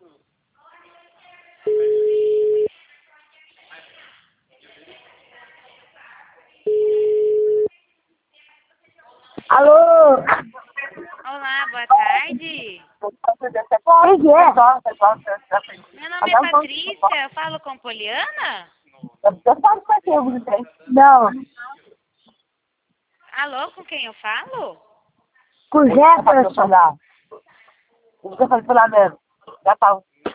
Alô? Olá, boa tarde. Quem é? Meu nome é Patrícia, eu falo com Poliana? Não. Alô, com quem eu falo? Com Jefferson. Já falei mesmo. Já falo.